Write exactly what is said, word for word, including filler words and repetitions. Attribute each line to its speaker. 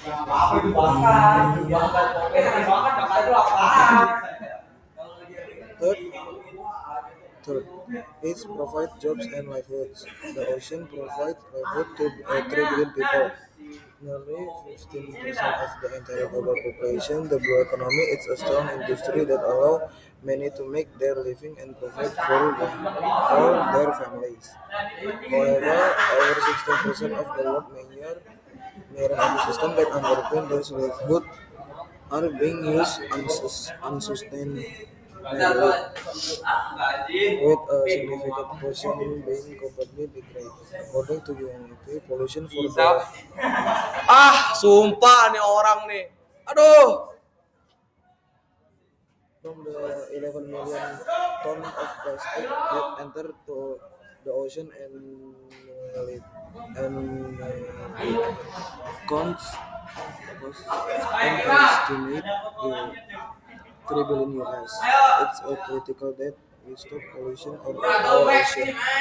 Speaker 1: Third, Third, it provides jobs and livelihoods. The ocean provides livelihood to uh, three billion people. Nearly fifteen percent of the entire global population, the blue economy is a strong industry that allows many to make their living and provide for, the, for their families. However, over sixteen percent of the world marine marine ecosystem that underpin their livelihood are being used unsus- unsustainably, with a significant portion being completely degraded. According to U N E P, pollution for the
Speaker 2: Ah, sumpah nih orang nih. Aduh.
Speaker 1: from the eleven million ton of plastic that enter to the ocean annually and counts and estimate the three billion U S. It's a critical that we stop pollution on our ocean.